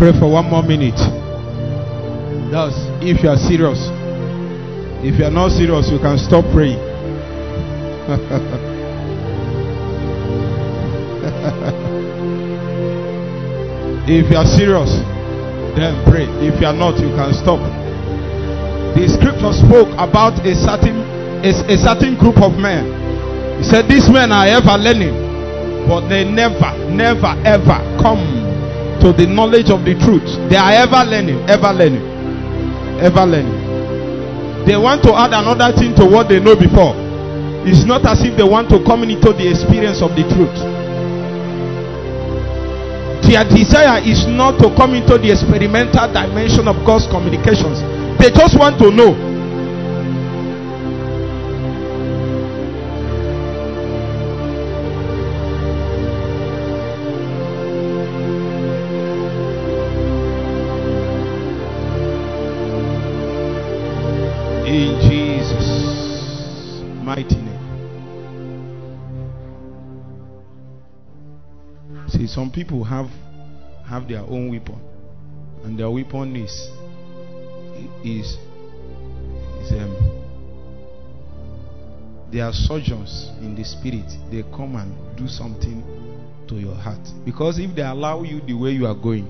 pray for 1 more minute. That's if you are serious. If you are not serious, you can stop praying. If you are serious, then pray. If you are not, you can stop. The scripture spoke about a certain group of men. He said, these men are ever learning, but they never ever come to the knowledge of the truth. They are ever learning. They want to add another thing to what they know before. It's not as if they want to come into the experience of the truth. Their desire is not to come into the experimental dimension of God's communications. They just want to know. In Jesus' mighty name. See, some people have their own weapon, and their weapon is they are surgeons in the spirit. They come and do something to your heart, because if they allow you the way you are going,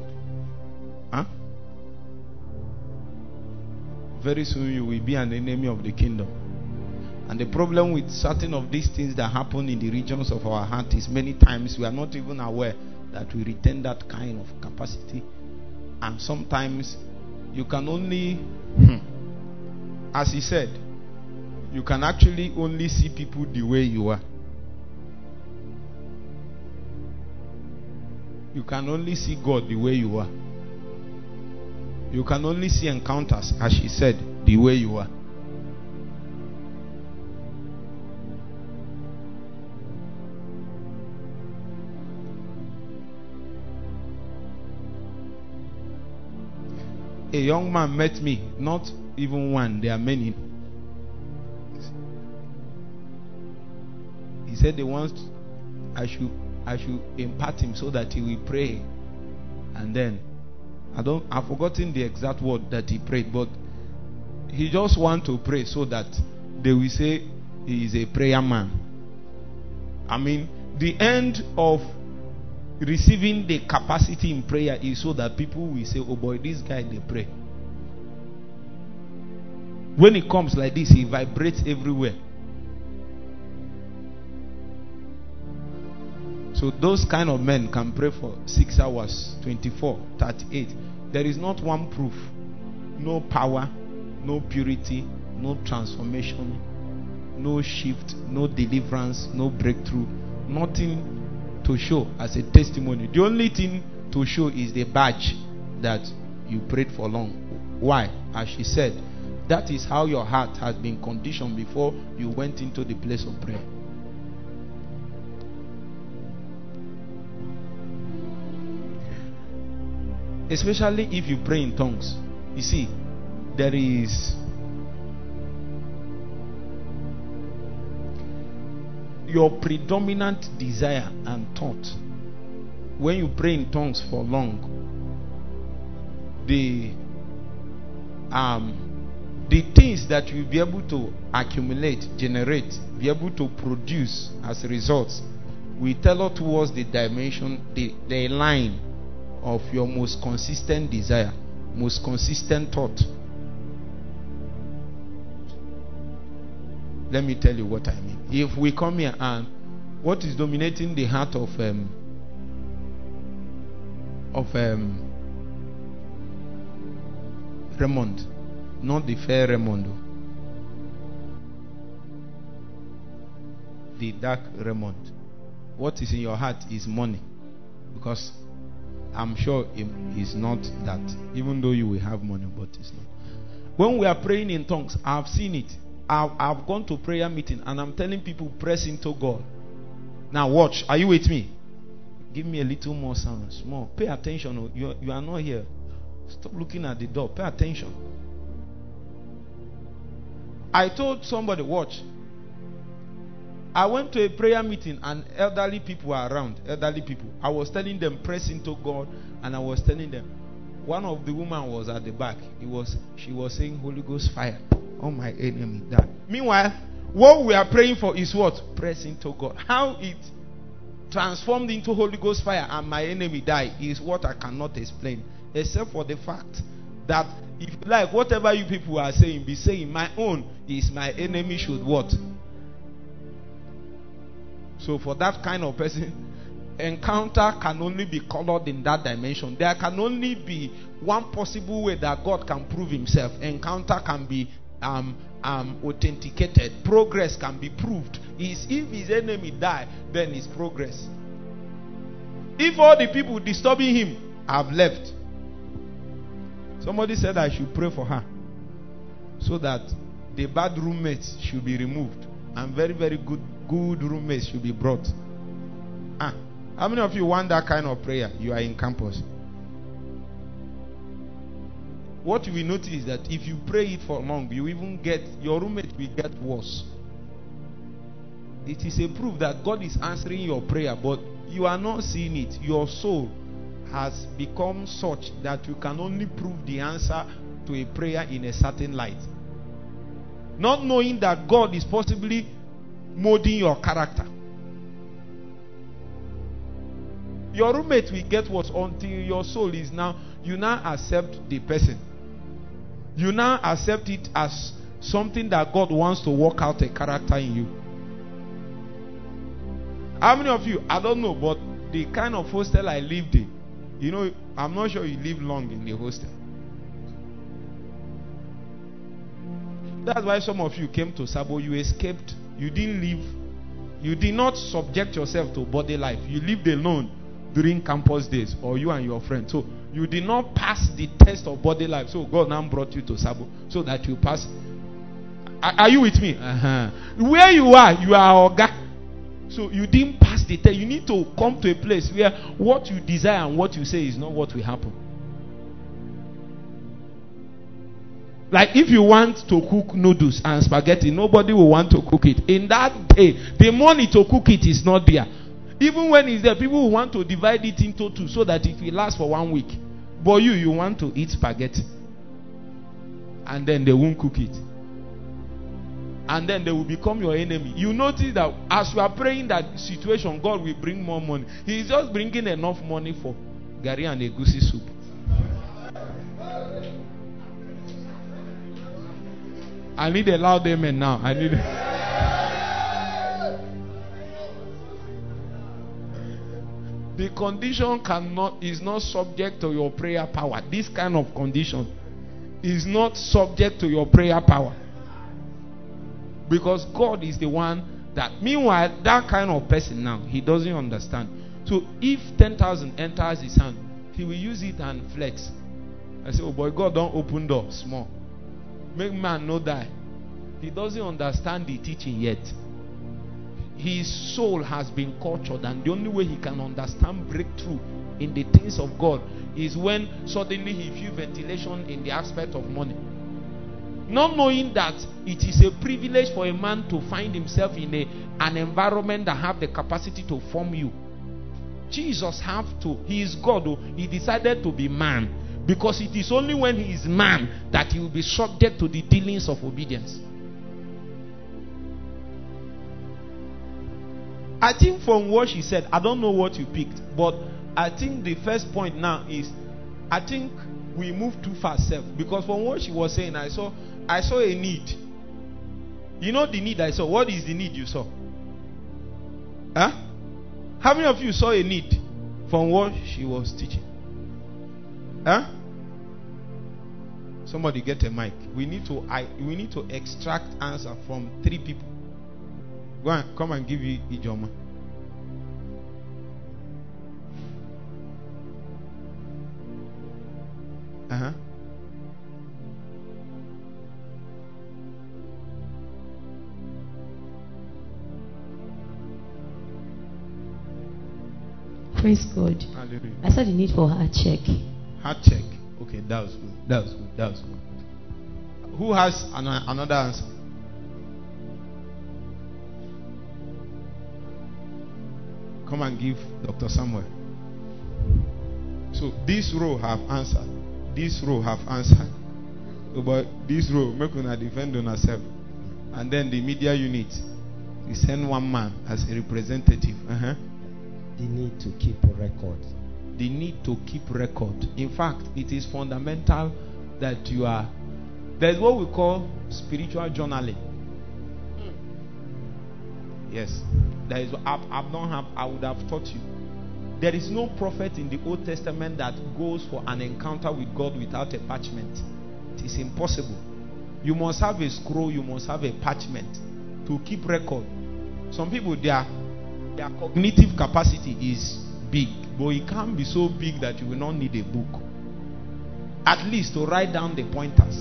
very soon you will be an enemy of the kingdom. And the problem with certain of these things that happen in the regions of our heart is many times we are not even aware that we retain that kind of capacity. And sometimes you can only, as he said, you can actually only see people the way you are. You can only see God the way you are. You can only see encounters, as she said, the way you are. A young man met me, not even one, there are many. He said they want I should impart him so that he will pray. And then I've forgotten the exact word that he prayed, but he just want to pray so that they will say he is a prayer man. I mean, the end of receiving the capacity in prayer is so that people will say, oh boy, this guy, they pray. When it comes like this, he vibrates everywhere. So those kind of men can pray for 6 hours, 24, 38. There is not one proof. No power, no purity, no transformation, no shift, no deliverance, no breakthrough. Nothing to show as a testimony. The only thing to show is the badge that you prayed for long. Why? As she said, that is how your heart has been conditioned before you went into the place of prayer. Especially if you pray in tongues. You see, there is your predominant desire and thought. When you pray in tongues for long, the things that you'll be able to accumulate, generate, be able to produce as results will tell us towards the dimension, the line of your most consistent desire, most consistent thought. Let me tell you what I mean. If we come here and what is dominating the heart of Raymond, not the fair Raymond, the dark Raymond. What is in your heart is money, because I'm sure it's not that, even though you will have money, but it's not. When we are praying in tongues, I've seen it. I've gone to prayer meeting and I'm telling people, press into God. Now watch. Are you with me? Give me a little more sound. Small. Pay attention. You are not here. Stop looking at the door. Pay attention. I told somebody, watch. I went to a prayer meeting and elderly people were around. Elderly people. I was telling them, press into God. And I was telling them, One of the women was at the back. She was saying, Holy Ghost fire on my enemy. That. Meanwhile, what we are praying for is what? Pressing to God. How it transformed into Holy Ghost fire and my enemy died is what I cannot explain. Except for the fact that if you like, whatever you people are saying, be saying my own is my enemy should what? So for that kind of person, encounter can only be colored in that dimension. There can only be one possible way that God can prove himself. Encounter can be authenticated. Progress can be proved. Is if his enemy die, then it's progress. If all the people disturbing him have left, somebody said I should pray for her so that the bad roommates should be removed and very, very good roommates should be brought. How many of you want that kind of prayer? You are in campus. What you will notice is that if you pray it for long, you even get, your roommate will get worse. It is a proof that God is answering your prayer, but you are not seeing it. Your soul has become such that you can only prove the answer to a prayer in a certain light. Not knowing that God is possibly molding your character. Your roommate will get worse until your soul is now, you now accept the person. You now accept it as something that God wants to work out a character in you. How many of you, I don't know, but the kind of hostel I lived in, you know, I'm not sure you live long in the hostel. That's why some of you came to Sabo, you escaped, you didn't live, you did not subject yourself to body life. You lived alone during campus days, or you and your friend. So you did not pass the test of body life. So God now brought you to Sabo so that you pass. Are you with me? Where you are Oga. So you didn't pass the test. You need to come to a place where what you desire and what you say is not what will happen. Like if you want to cook noodles and spaghetti, nobody will want to cook it. In that day, the money to cook it is not there. Even when it's there, people will want to divide it into two so that it will last for 1 week. But you want to eat spaghetti. And then they won't cook it. And then they will become your enemy. You notice that as you are praying that situation, God will bring more money. He is just bringing enough money for Gary and Egusi soup. I need a loud amen now. I need the condition is not subject to your prayer power. This kind of condition is not subject to your prayer power. Because God is the one that, meanwhile, that kind of person now, he doesn't understand. So if 10,000 enters his hand, he will use it and flex. I say, oh boy, God don't open door small. Make man no die. He doesn't understand the teaching yet. His soul has been cultured, and the only way he can understand breakthrough in the things of God is when suddenly he feels ventilation in the aspect of money. Not knowing that it is a privilege for a man to find himself in an environment that have the capacity to form you. Jesus he is God, he decided to be man, because it is only when he is man that he will be subject to the dealings of obedience. I think from what she said, I don't know what you picked, but I think the first point now is, I think we moved too fast, because from what she was saying, I saw a need. You know the need I saw. What is the need you saw? Huh? How many of you saw a need from what she was teaching? Huh? Somebody get a mic. We need to extract answer from 3 people. Go and come and give you Ijoma. Praise God. Hallelujah. I saw the need for heart check. Heart check. Okay, that was good. Who has another answer? Come and give Dr. Samuel. So this row have answered. this row have answered. But this row, make una defend on herself. And then the media unit, we send one man as a representative. They need to keep a record. They need to keep record. In fact, it is fundamental that you are. There's what we call spiritual journaling. Yes, there is. I would have taught you. There is no prophet in the Old Testament that goes for an encounter with God without a parchment. It is impossible. You must have a scroll. You must have a parchment to keep record. Some people, their cognitive capacity is big, but it can't be so big that you will not need a book. At least to write down the pointers.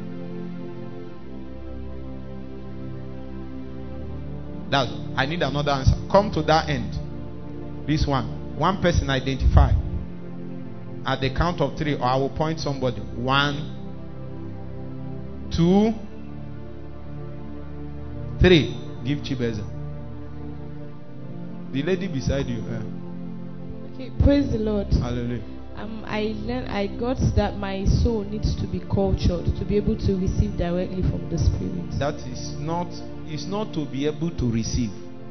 I need another answer. Come to that end. This one. One person identify. At the count of 3, or I will point somebody. 1, 2, 3. Give Chibeza. The lady beside you. Okay, praise the Lord. Hallelujah. I got that my soul needs to be cultured to be able to receive directly from the Spirit. That is not. It's not to be able to receive.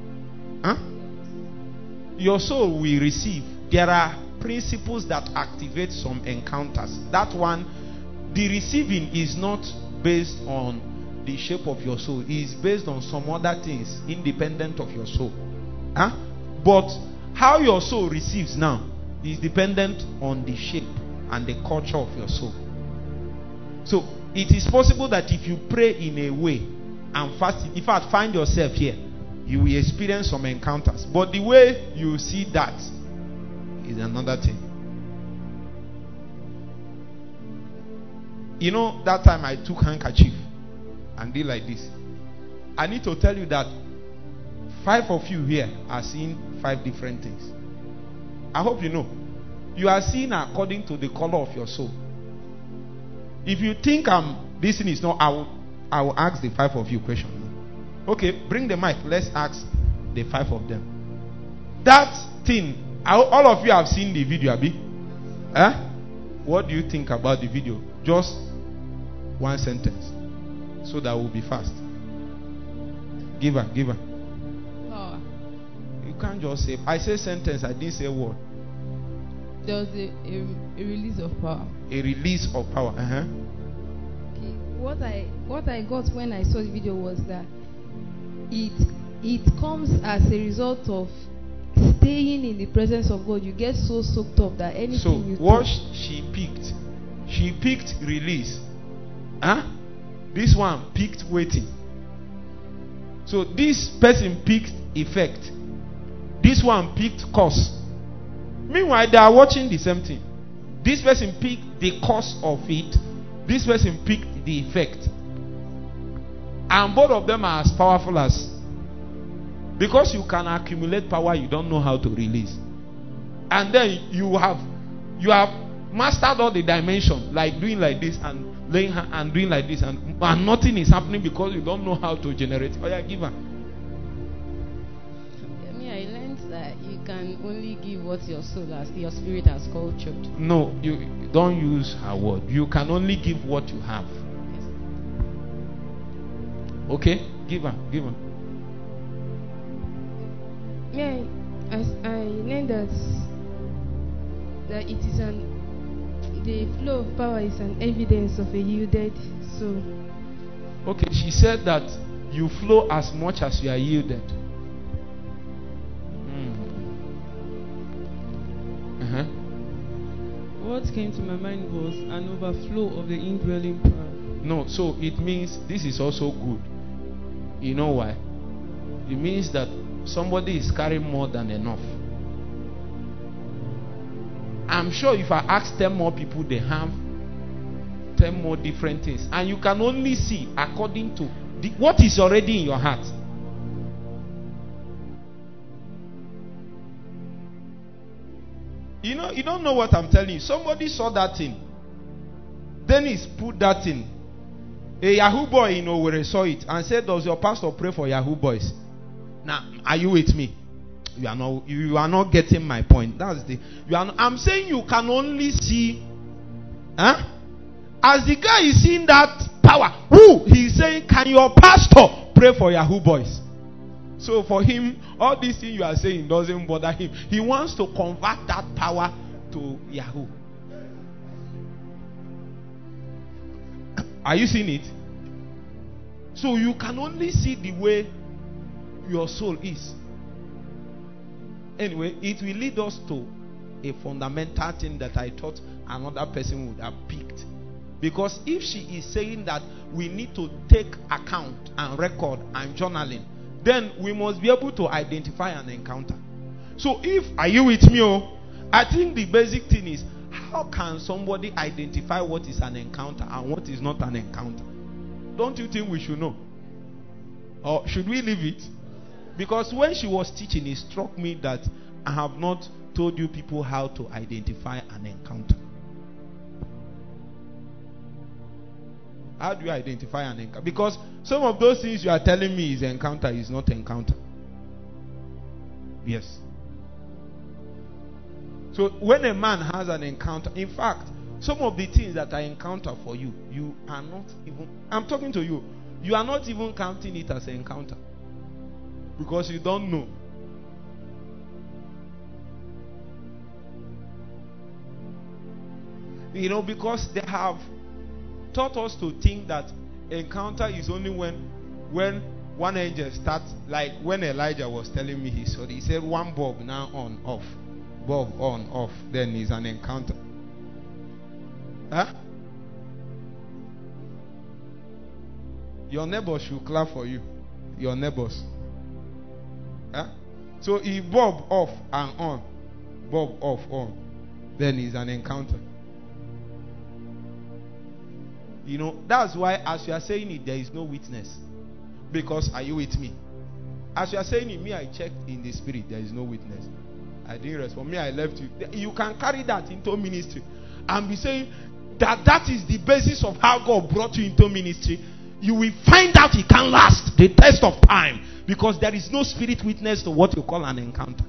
Your soul will receive. There are principles that activate some encounters. That one, the receiving is not based on the shape of your soul. It is based on some other things independent of your soul. But how your soul receives now is dependent on the shape and the culture of your soul. So it is possible that if you pray in a way and fast, in fact, find yourself here, you will experience some encounters. But the way you see that is another thing. You know, that time I took handkerchief and did like this. I need to tell you that 5 of you here are seeing 5 different things. I hope you know. You are seeing according to the color of your soul. If you think this thing is not, I will ask the 5 of you questions. Okay, bring the mic. Let's ask the 5 of them. That thing, all of you have seen the video, Abi? What do you think about the video? Just one sentence, so that will be fast. Give her. Power. You can't just say. I say sentence. I didn't say word. There was a release of power. A release of power. Okay. What I got when I saw the video was that it comes as a result of staying in the presence of God. You get so soaked up that anything so you what touch, she picked release. This one picked waiting. So this person picked effect. This one picked cause. Meanwhile, they are watching the same thing. This person picked the cause of it. This person picked the effect. And both of them are as powerful as. Because you can accumulate power, you don't know how to release. And then you have mastered all the dimensions, like doing like this and laying and doing like this, and nothing is happening because you don't know how to generate. Oh yeah, give her. I learned that you can only give what your soul has, your spirit has cultured. No, you don't use her word. You can only give what you have. Okay, give her. yeah, I learned that it is the flow of power is an evidence of a yielded soul. Okay, she said that you flow as much as you are yielded. What came to my mind was an overflow of the indwelling power. No, so it means this is also good. You know why? It means that somebody is carrying more than enough. I'm sure if I ask 10 more people, they have 10 more different things. And you can only see according to what is already in your heart. You know, you don't know what I'm telling you. Somebody saw that thing. Then he put that thing. A Yahoo boy in Owerri saw it and said, does your pastor pray for Yahoo boys? Now, are you with me? You are not getting my point. I'm saying you can only see Huh? As the guy is seeing that power, he's saying, can your pastor pray for Yahoo boys? So for him, all these things you are saying doesn't bother him. He wants to convert that power to Yahoo. Are you seeing it? So you can only see the way your soul is. Anyway, it will lead us to a fundamental thing that I thought another person would have picked. Because if she is saying that we need to take account and record and journaling, then we must be able to identify an encounter. So are you with me? I think the basic thing is, how can somebody identify what is an encounter and what is not an encounter? Don't you think we should know? Or should we leave it? Because when she was teaching, it struck me that I have not told you people how to identify an encounter. How do you identify an encounter? Because some of those things you are telling me is encounter is not encounter. Yes. So when a man has an encounter, in fact, some of the things that I encounter for you, you are not even, I'm talking to you, you are not even counting it as an encounter. Because you don't know. You know, because they have taught us to think that encounter is only when one angel starts, like when Elijah was telling me his story. He said one bulb now on, off. Bulb on, off. Then is an encounter. Huh? Your neighbors should clap for you. Your neighbors. Huh? So if bulb off and on, bulb off, on, then is an encounter. You know, that's why as you are saying it, there is no witness. Because, are you with me? As you are saying it, me, I checked in the spirit, there is no witness. I didn't respond. Me, I left you. You can carry that into ministry and be saying that is the basis of how God brought you into ministry. You will find out it can last the test of time, because there is no spirit witness to what you call an encounter.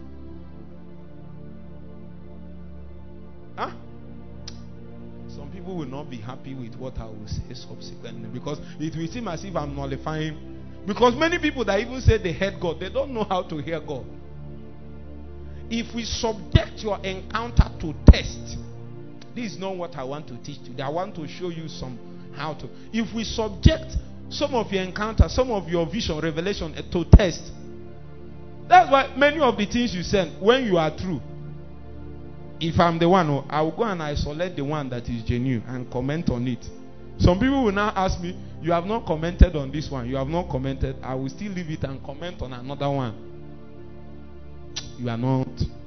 Huh? Some people will not be happy with what I will say subsequently, because it will seem as if I'm nullifying. Because many people that even say they heard God, they don't know how to hear God. If we subject your encounter to test, this is not what I want to teach today. I want to show you how to. If we subject some of your encounter, some of your vision, revelation to test, that's why many of the things you send, when you are through, if I'm the one, I will go and isolate the one that is genuine and comment on it. Some people will now ask me, you have not commented on this one, you have not commented. I will still leave it and comment on another one. You are not.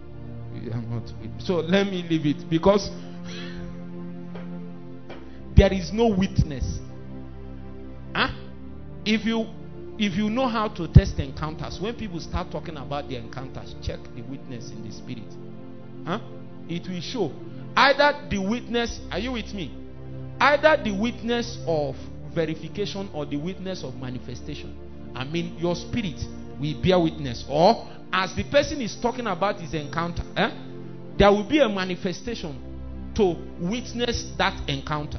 So let me leave it, because there is no witness. Huh? If you know how to test encounters, when people start talking about the encounters, check the witness in the spirit. Huh? It will show either the witness, are you with me? Either the witness of verification or the witness of manifestation. I mean, your spirit will bear witness, or as the person is talking about his encounter, there will be a manifestation to witness that encounter.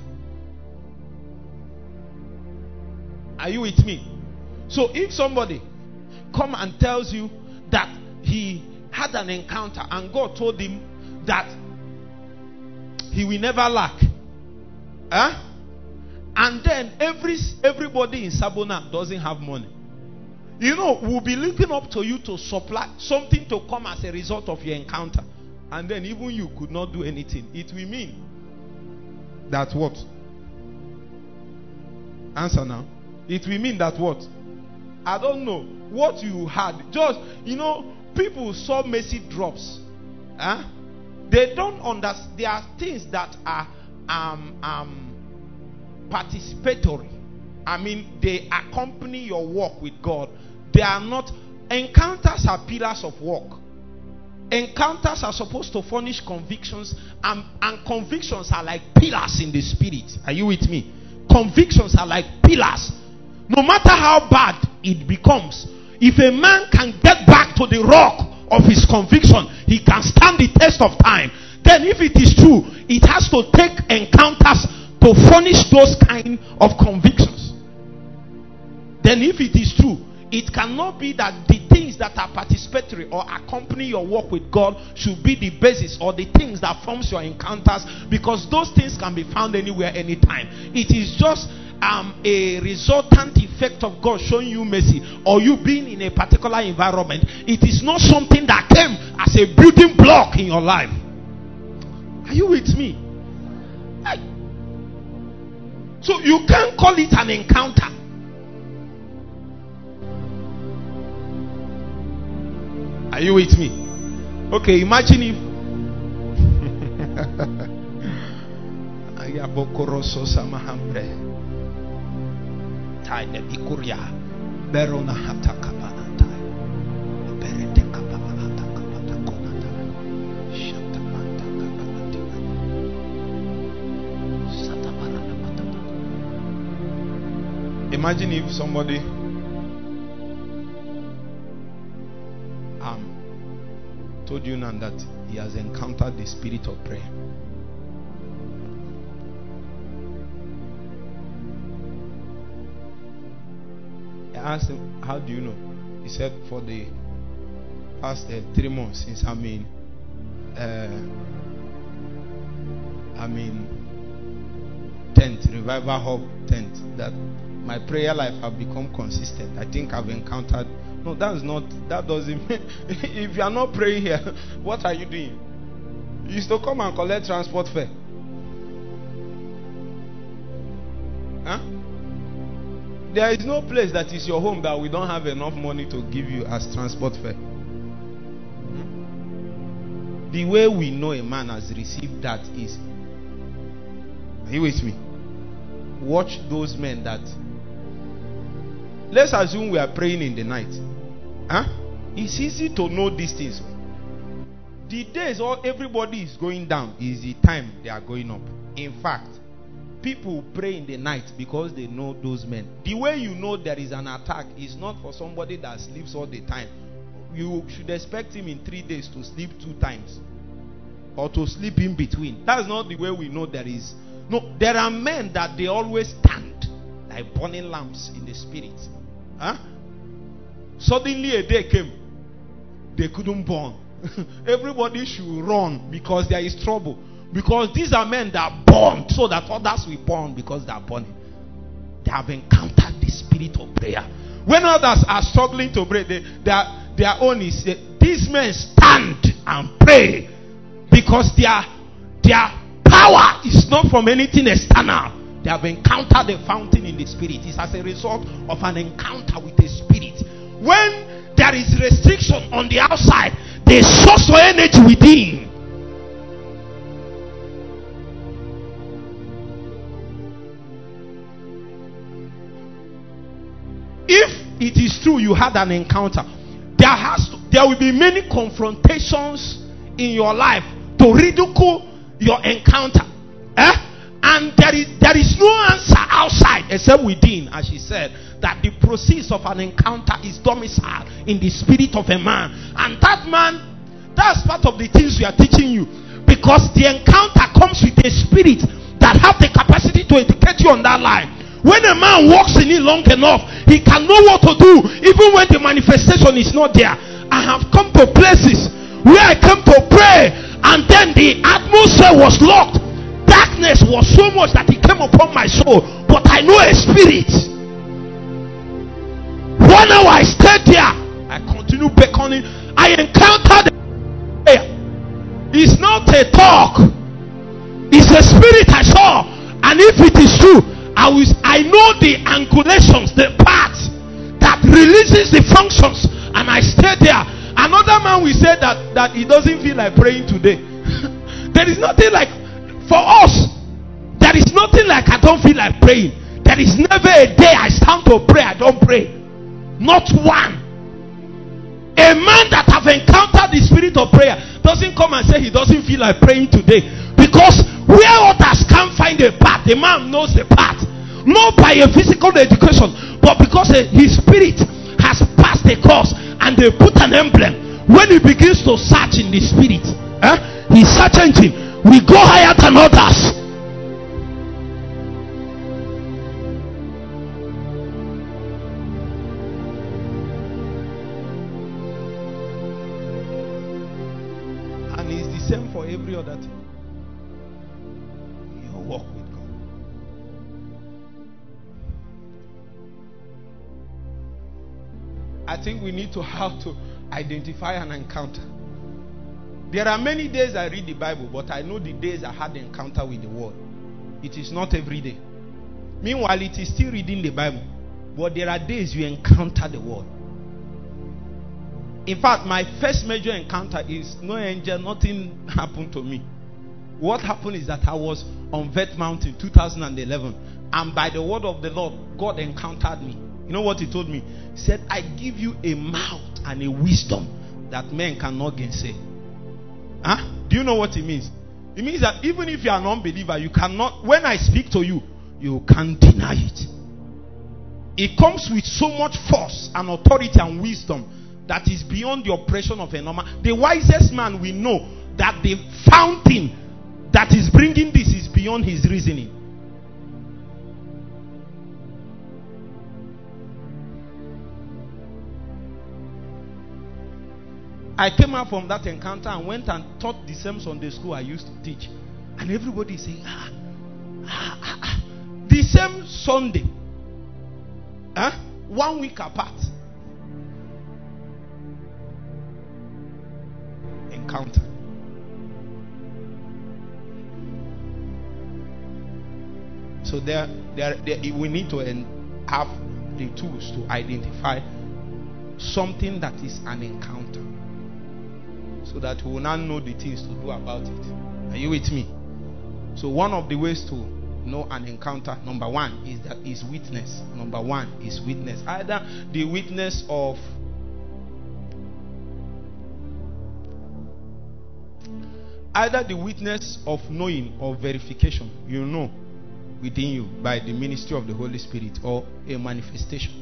Are you with me? So if somebody come and tells you that he had an encounter and God told him that he will never lack, and then everybody in Sabona doesn't have money, you know, we'll be looking up to you to supply something to come as a result of your encounter, and then even you could not do anything. It will mean that what? Answer now. It will mean that what? I don't know what you had. Just, you know, people saw mercy drops. They don't understand. There are things that are participatory. I mean, they accompany your walk with God. They are not. Encounters are pillars of work. Encounters are supposed to furnish convictions, and convictions are like pillars in the spirit. Are you with me? Convictions are like pillars. No matter how bad it becomes, if a man can get back to the rock of his conviction, he can stand the test of time. Then if it is true, It has to take encounters to furnish those kind of convictions. Then if it is true, it cannot be that the things that are participatory or accompany your walk with God should be the basis or the things that forms your encounters, because those things can be found anywhere, anytime. It is just a resultant effect of God showing you mercy or you being in a particular environment. It is not something that came as a building block in your life. Are you with me? So you can't call it an encounter. Are you with me? Okay, imagine if imagine if somebody told you now that he has encountered the spirit of prayer. I asked him, how do you know? He said, for the past 3 months since I'm in tent, revival hub tent, that my prayer life have become consistent. I think I've encountered. No, that doesn't mean. If you are not praying here, what are you doing? You used to come and collect transport fare. Huh? There is no place that is your home that we don't have enough money to give you as transport fare. The way we know a man has received that is, are you with me? Watch those men that, let's assume we are praying in the night. It's easy to know these things. The days everybody is going down is the time they are going up. In fact, people pray in the night because they know those men. The way you know there is an attack is not for somebody that sleeps all the time. You should expect him in 3 days to sleep 2 times or to sleep in between. That's not the way we know there is. No, there are men that they always stand like burning lamps in the spirit. Suddenly a day came, they couldn't burn. Everybody should run because there is trouble. Because these are men that burn so that others will burn because they are burning. They have encountered the spirit of prayer. When others are struggling to pray, their own is these men stand and pray because their power is not from anything external. They have encountered the fountain in the spirit. It's as a result of an encounter with the spirit. When there is restriction on the outside, there is source of energy within. If it is true you had an encounter, there will be many confrontations in your life to ridicule your encounter. And there is no answer outside except within, as she said, that the process of an encounter is domiciled in the spirit of a man. And that man, that's part of the things we are teaching you. Because the encounter comes with a spirit that have the capacity to educate you on that line. When a man walks in it long enough, he can know what to do even when the manifestation is not there. I have come to places where I came to pray and then the atmosphere was locked. Darkness was so much that it came upon my soul. But I know a spirit. 1 hour I stayed there. I continue beckoning. I encountered prayer. It's not a talk. It's a spirit I saw. And if it is true, I know the angulations, the parts that releases the functions. And I stayed there. Another man will say that he doesn't feel like praying today. There is nothing like, for us, there is nothing like I don't feel like praying. There is never a day I stand to pray, I don't pray. Not one. A man that have encountered the spirit of prayer doesn't come and say he doesn't feel like praying today. Because where others can't find a path, the man knows the path. Not by a physical education, but because his spirit has passed a course and they put an emblem. When he begins to search in the spirit, he's searching. we go higher than others. And it's the same for every other thing. Your walk with God. I think we need to have to identify an encounter. There are many days I read the Bible, but I know the days I had an encounter with the Word. It is not every day. Meanwhile, it is still reading the Bible, but there are days you encounter the Word. In fact, my first major encounter is no angel, nothing happened to me. What happened is that I was on Vet Mountain 2011, and by the word of the Lord, God encountered me. You know what he told me? He said, I give you a mouth and a wisdom that men cannot gainsay. Huh? Do you know what it means? It means that even if you are an unbeliever, you cannot, when I speak to you, you can't deny it. It comes with so much force and authority and wisdom that is beyond the oppression of a normal. The wisest man will know that the fountain that is bringing this is beyond his reasoning. I came out from that encounter and went and taught the same Sunday school I used to teach. And everybody is saying, the same Sunday, 1 week apart. Encounter. So there, we need to have the tools to identify something that is an encounter, so that we will not know the things to do about it. Are you with me? So one of the ways to know an encounter, number one, is witness. Number one is witness. Either the witness of knowing or verification, you know within you by the ministry of the Holy Spirit, or a manifestation.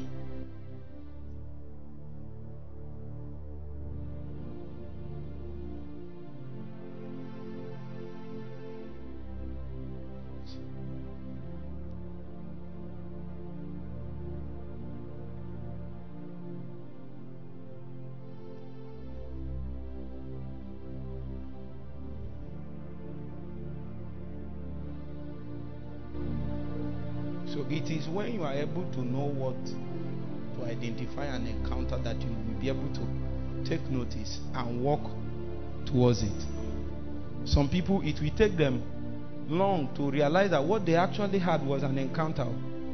So it is when you are able to know what to identify an encounter that you will be able to take notice and walk towards it. Some people, it will take them long to realize that what they actually had was an encounter.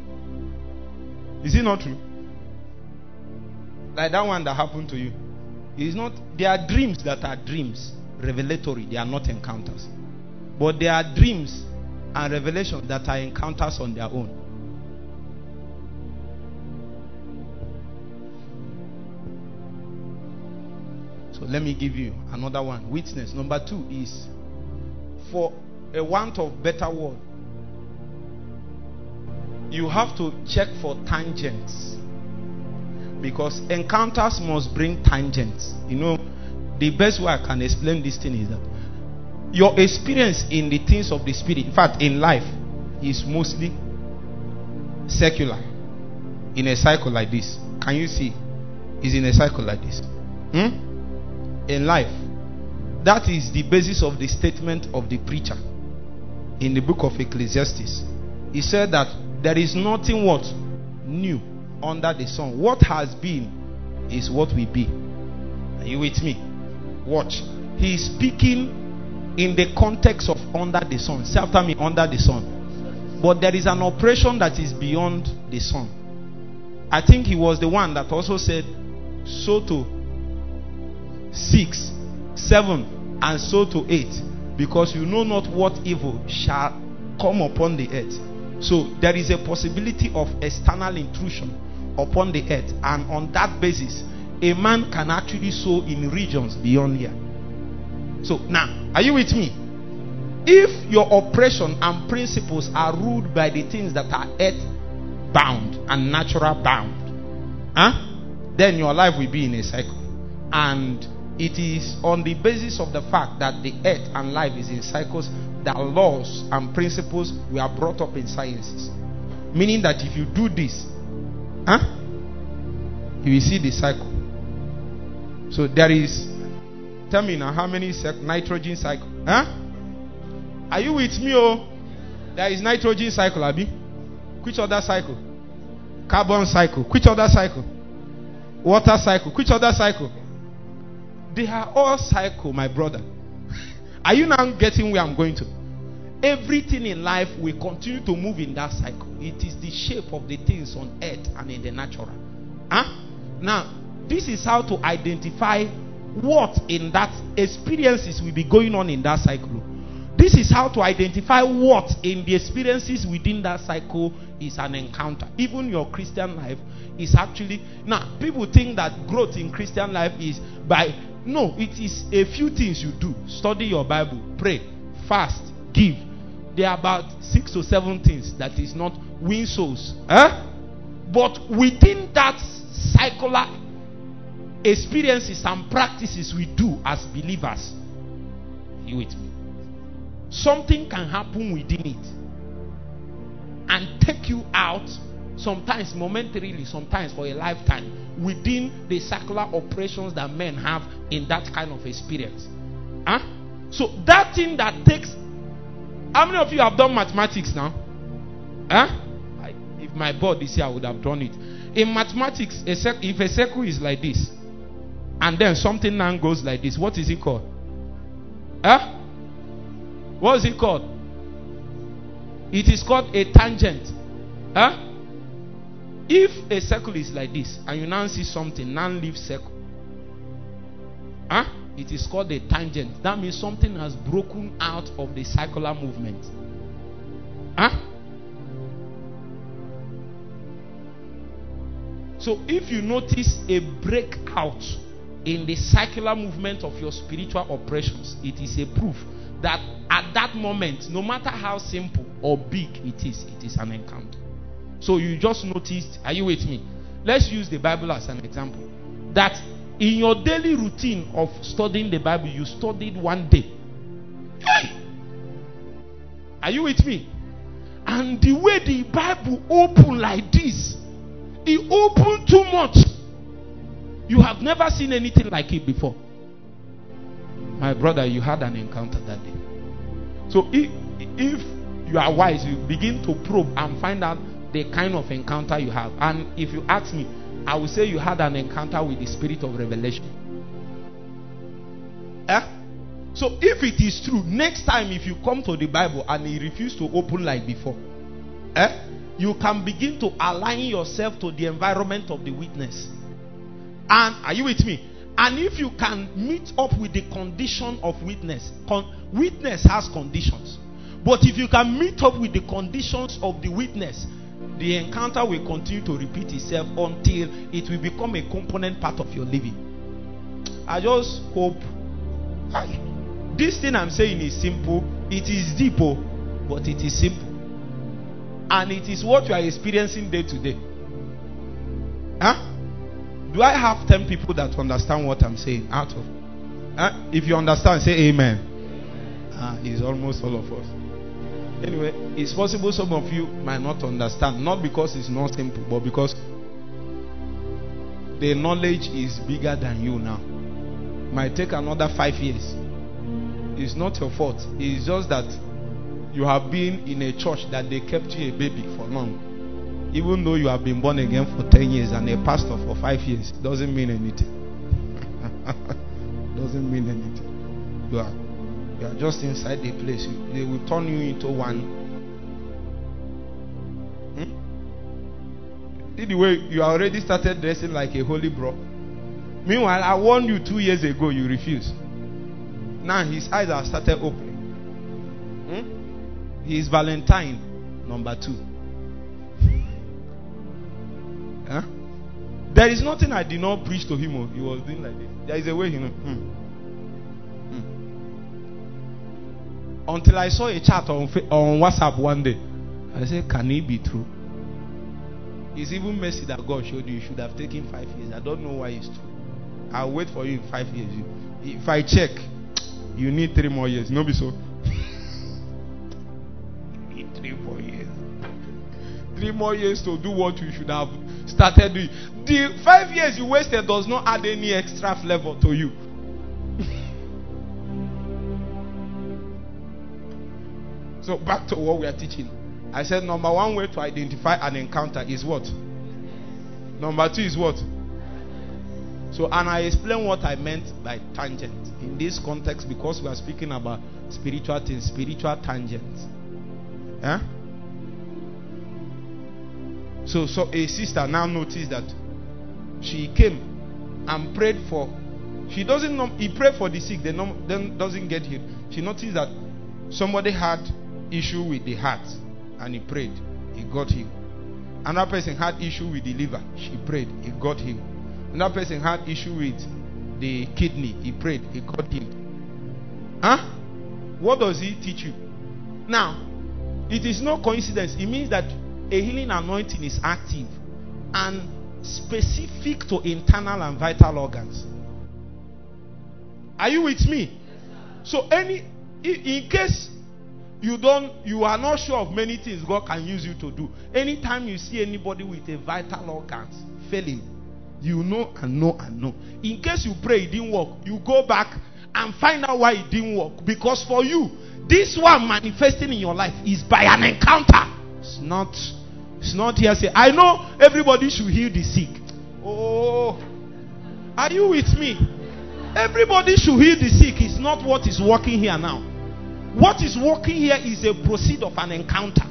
Is it not true? Like that one that happened to you. It is not. There are dreams that are dreams, revelatory. They are not encounters. But there are dreams and revelations that are encounters on their own. So let me give you another one. Witness. Number two is, for a want of better word, you have to check for tangents, because encounters must bring tangents. You know, the best way I can explain this thing is that your experience in the things of the spirit, in fact in life, is mostly secular. In a cycle like this, can you see? Is in a cycle like this. In life, that is the basis of the statement of the preacher in the book of Ecclesiastes. He said that there is nothing what new under the sun. What has been is what will be. Are you with me? Watch. He is speaking in the context of under the sun. Say after me, under the sun. But there is an operation that is beyond the sun. I think he was the one that also said, so to 6, 7, and so to 8, because you know not what evil shall come upon the earth. So there is a possibility of external intrusion upon the earth, and on that basis a man can actually sow in regions beyond here. So now, are you with me? If your operation and principles are ruled by the things that are earth bound and natural bound, then your life will be in a cycle. And It is on the basis of the fact that the earth and life is in cycles that laws and principles were brought up in sciences. Meaning that if you do this, you will see the cycle. So there is, tell me now, how many nitrogen cycle? Are you with me? Oh, there is nitrogen cycle, Abi. Which other cycle? Carbon cycle. Which other cycle? Water cycle. Which other cycle? They are all cycle, my brother. Are you now getting where I'm going to? Everything in life will continue to move in that cycle. It is the shape of the things on earth and in the natural. Now, this is how to identify what in that experiences will be going on in that cycle. This is how to identify what in the experiences within that cycle is an encounter. Even your Christian life is actually, now people think that growth in Christian life is by, no, it is a few things you do. Study your Bible, pray, fast, give. There are about 6 or 7 things that is not win souls. But within that circular experiences and practices we do as believers, you with me? Something can happen within it and take you out, sometimes momentarily, sometimes for a lifetime, within the circular operations that men have in that kind of experience. So that thing that takes, how many of you have done mathematics now? If my board is here, I would have done it. In mathematics, if a circle is like this, and then something now goes like this, what is it called? What is it called? It is called a tangent. If a circle is like this, and you now see something, non-leaf circle, it is called a tangent. That means something has broken out of the circular movement. So if you notice a breakout in the circular movement of your spiritual operations, it is a proof that at that moment, no matter how simple or big it is an encounter. So you just noticed, are you with me? Let's use the Bible as an example. That in your daily routine of studying the Bible, you studied one day. Are you with me? And the way the Bible opened like this, it opened too much. You have never seen anything like it before. My brother, you had an encounter that day. So if you are wise, you begin to probe and find out the kind of encounter you have. And if you ask me, I will say you had an encounter with the spirit of revelation. So if it is true, next time if you come to the Bible and it refuses to open like before, you can begin to align yourself to the environment of the witness. And are you with me? And if you can meet up with the condition of witness, witness has conditions. But if you can meet up with the conditions of the witness, the encounter will continue to repeat itself until it will become a component part of your living. I just hope this thing I'm saying is simple. It is deep, but it is simple. And it is what you are experiencing day to day. Do I have 10 people that understand what I'm saying out of? If you understand, say amen. It's almost all of us. Anyway, it's possible some of you might not understand. Not because it's not simple, but because the knowledge is bigger than you now. Might take another 5 years. It's not your fault. It's just that you have been in a church that they kept you a baby for long. Even though you have been born again for 10 years and a pastor for 5 years, doesn't mean anything. Doesn't mean anything. You are just inside the place. They will turn you into one. The way you already started dressing like a holy bro. Meanwhile, I warned you 2 years ago, you refused. Now his eyes have started opening. He is Valentine number 2. There is nothing I did not preach to him. He was doing like this. There is a way, Until I saw a chat on WhatsApp one day. I said, can it be true? It's even messy that God showed you. You should have taken 5 years. I don't know why it's true. I'll wait for you in 5 years. If I check, you need 3 more years. No be so. You need 3 more years. 3 more years to do what you should have started doing. The 5 years you wasted does not add any extra flavor to you. So back to what we are teaching. I said number 1 way to identify an encounter is what? Number 2 is what? So, and I explain what I meant by tangent in this context because we are speaking about spiritual things, spiritual tangents. Yeah? So a sister now noticed that she came and prayed for. She doesn't know. He prayed for the sick. Then doesn't get healed. She noticed that somebody had issue with the heart, and he prayed. He got healed. Another person had issue with the liver. She prayed. He got healed. Another person had issue with the kidney. He prayed. He got healed. Huh? What does he teach you? Now, it is no coincidence. It means that a healing anointing is active and specific to internal and vital organs. Are you with me? So in case you are not sure of many things God can use you to do, anytime you see anybody with a vital organs failing, you know and know and know. In case you pray it didn't work, you go back and find out why it didn't work. Because for you, this one manifesting in your life is by an encounter. It's not here say, I know everybody should heal the sick. Oh, are you with me? Everybody should heal the sick is not what is working here now. What is working here is a proceed of an encounter.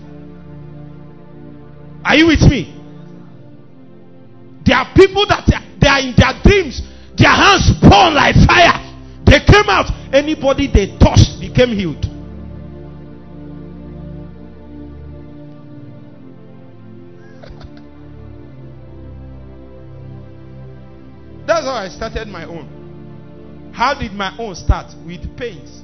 Are you with me? There are people that they are in their dreams, their hands burn like fire. They came out, anybody they touched became healed. That's how I started my own. How did my own start? With pains.